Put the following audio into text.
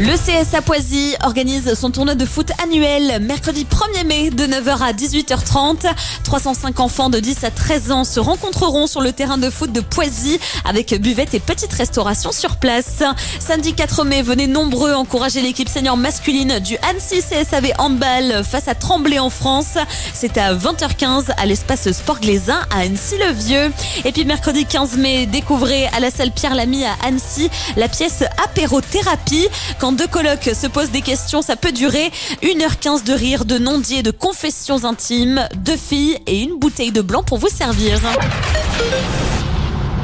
Le CSA Poisy organise son tournoi de foot annuel mercredi 1er mai de 9h à 18h30. 305 enfants de 10 à 13 ans se rencontreront sur le terrain de foot de Poisy avec buvette et petite restauration sur place. Samedi 4 mai, venez nombreux encourager l'équipe senior masculine du Annecy CSAV Handball face à Tremblay en France. C'est à 20h15 à l'espace Sport Glaisin à Annecy-le-Vieux. Et puis mercredi 15 mai, découvrez à la salle Pierre Lamy à Annecy la pièce Apérothérapie. Quand deux colocs se posent des questions, ça peut durer 1h15 de rire, de non-dits et de confessions intimes, 2 filles et une bouteille de blanc pour vous servir.